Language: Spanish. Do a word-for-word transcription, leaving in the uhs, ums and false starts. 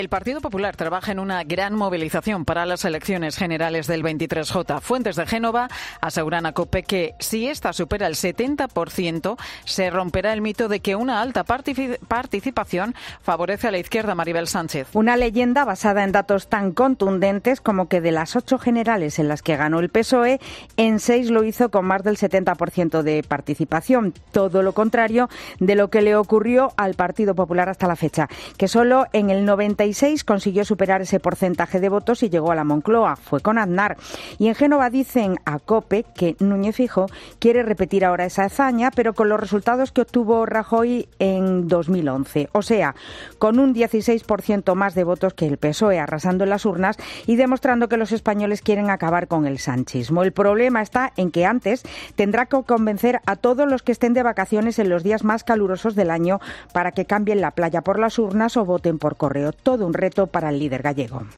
El Partido Popular trabaja en una gran movilización para las elecciones generales del veintitrés J. Fuentes de Génova aseguran a COPE que si esta supera el setenta por ciento se romperá el mito de que una alta participación favorece a la izquierda. Maribel Sánchez. Una leyenda basada en datos tan contundentes como que de las ocho generales en las que ganó el P S O E, en seis lo hizo con más del setenta por ciento de participación. Todo lo contrario de lo que le ocurrió al Partido Popular hasta la fecha, que solo en el noventa y seis consiguió superar ese porcentaje de votos y llegó a la Moncloa. Fue con Aznar. Y en Génova dicen a COPE que Núñez Feijóo quiere repetir ahora esa hazaña, pero con los resultados que obtuvo Rajoy en dos mil once. O sea, con un dieciséis por ciento más de votos que el P S O E, arrasando en las urnas y demostrando que los españoles quieren acabar con el sanchismo. El problema está en que antes tendrá que convencer a todos los que estén de vacaciones en los días más calurosos del año para que cambien la playa por las urnas o voten por correo. Todo un reto para el líder gallego.